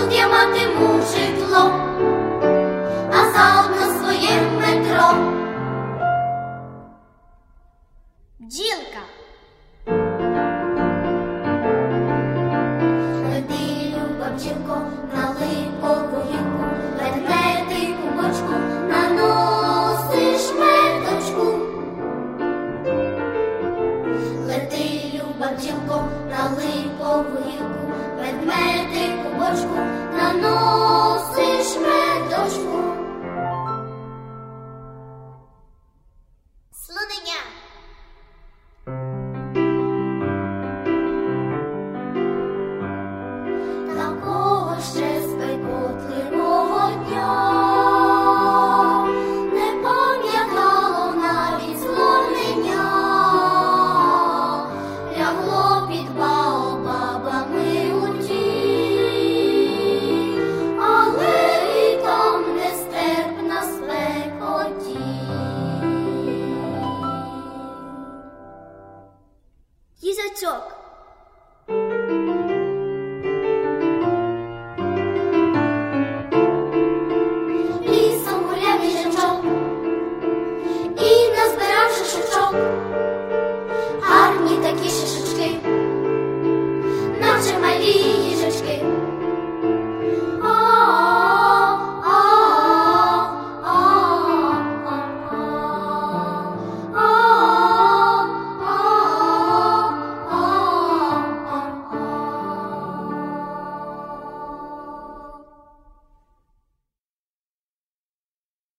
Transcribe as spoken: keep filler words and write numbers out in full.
тут я матиму житло, а заодно своє метро. Бджілка. Лети, люба бджілко, на липову гілку, ведмедику бочку, наносиш медочку. Лети, люба бджілко, на липову гілку, ведмедику бочку, наносиш медочку. Слонення. Такого ще спекотливого дня не пам'ятало навіть слонення. Лягло під баобабами у тінь, але і там нестерпна спекотінь. Їжачок.